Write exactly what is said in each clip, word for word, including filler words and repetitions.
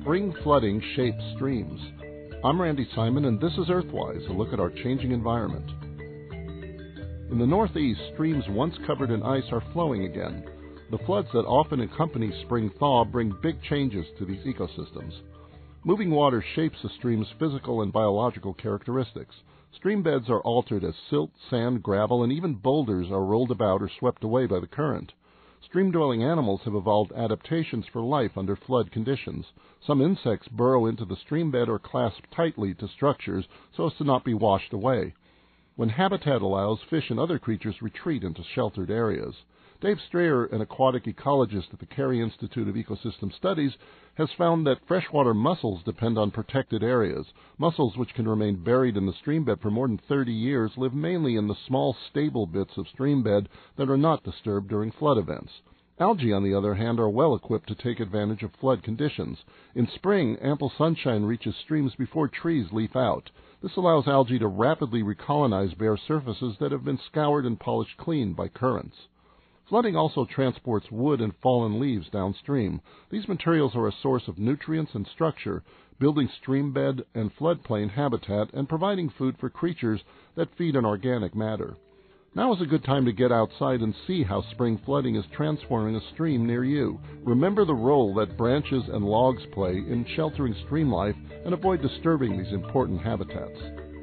spring flooding shapes streams. I'm Randy Simon, and this is Earthwise, a look at our changing environment. In the Northeast, streams once covered in ice are flowing again. The floods that often accompany spring thaw bring big changes to these ecosystems. Moving water shapes a stream's physical and biological characteristics. Stream beds are altered as silt, sand, gravel, and even boulders are rolled about or swept away by the current. Stream-dwelling animals have evolved adaptations for life under flood conditions. Some insects burrow into the stream bed or clasp tightly to structures so as to not be washed away. When habitat allows, fish and other creatures retreat into sheltered areas. Dave Strayer, an aquatic ecologist at the Carey Institute of Ecosystem Studies, has found that freshwater mussels depend on protected areas. Mussels, which can remain buried in the streambed for more than thirty years, live mainly in the small, stable bits of streambed that are not disturbed during flood events. Algae, on the other hand, are well equipped to take advantage of flood conditions. In spring, ample sunshine reaches streams before trees leaf out. This allows algae to rapidly recolonize bare surfaces that have been scoured and polished clean by currents. Flooding also transports wood and fallen leaves downstream. These materials are a source of nutrients and structure, building streambed and floodplain habitat and providing food for creatures that feed on organic matter. Now is a good time to get outside and see how spring flooding is transforming a stream near you. Remember the role that branches and logs play in sheltering stream life and avoid disturbing these important habitats.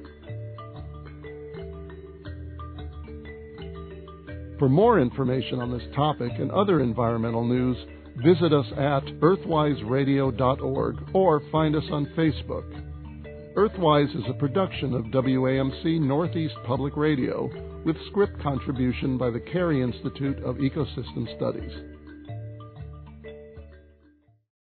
For more information on this topic and other environmental news, visit us at earthwise radio dot org or find us on Facebook. Earthwise is a production of W A M C Northeast Public Radio with script contribution by the Carey Institute of Ecosystem Studies.